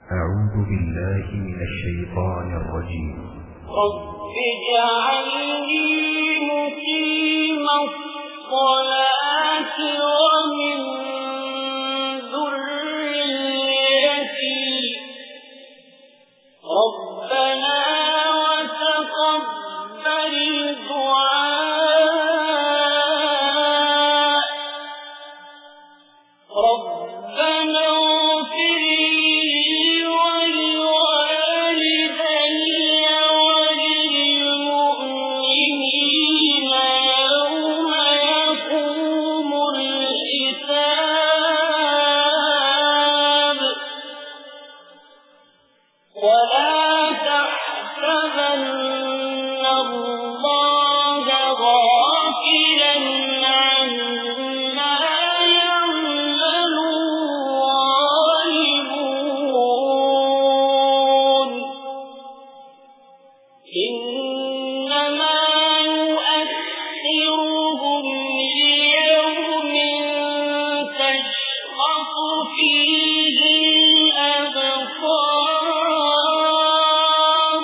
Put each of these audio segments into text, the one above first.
أعوذ بالله من الشيطان الرجيم. رب اجعلني مقيم الصلاة ومن ذريتي ربنا وتقبل دعاء ربنا اغفر لي ولوالدي وللمؤمنين يوم يقوم الحساب ولا تحسبن الله غافلا عما يعمل الظالمون إنما يؤخرهم ليوم تشخص فيه الأبصار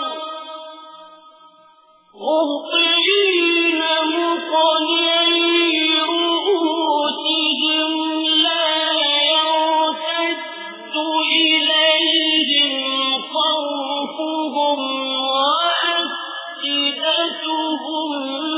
مهطعين مقنعي رؤوسهم لا يرتد إليهم طرفهم وأفئدتهم